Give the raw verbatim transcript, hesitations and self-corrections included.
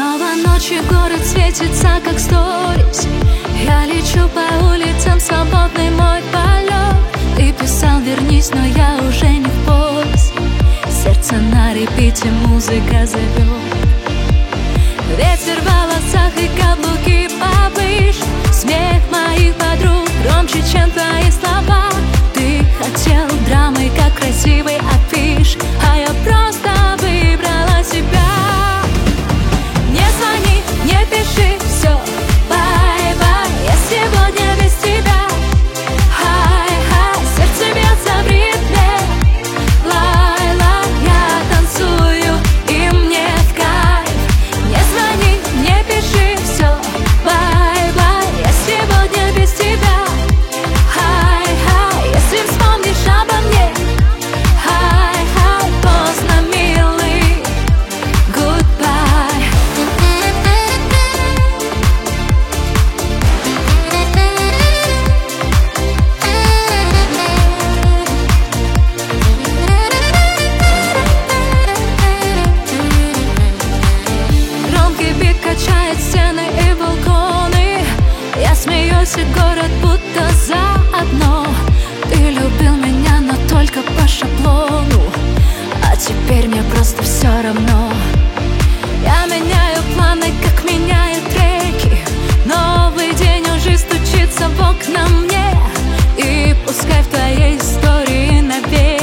Снова ночью город светится, как сторис. Я лечу по улицам, свободный мой полет. Ты писал вернись, но я уже не в поиске. Сердце на репите, музыка зовет. Ветер в волосах и каблуки повыше. Смех моих подруг громче, чем твои слова. Ты хотел драмы, как красивый афиш, а я просто выбрала себя. Не звони, не пиши, все, бай-бай. Я сегодня без тебя. Хай-хай, сердце бьется в ритме. Лай-лай, я танцую, и мне в кайф. Не звони, не пиши, все, бай-бай. Я сегодня без тебя. Хай-хай, если вспомнишь обо мне. Хай-хай, поздно, милый. Goodbye. Громкий бит качает стены и балконы. Я смеюсь, и город будто заодно. Ты любил меня, но только по шаблону. А теперь мне просто все равно. Я меняю планы, как меняют треки. Новый день уже стучится в окна мне. И пускай в твоей истории навеки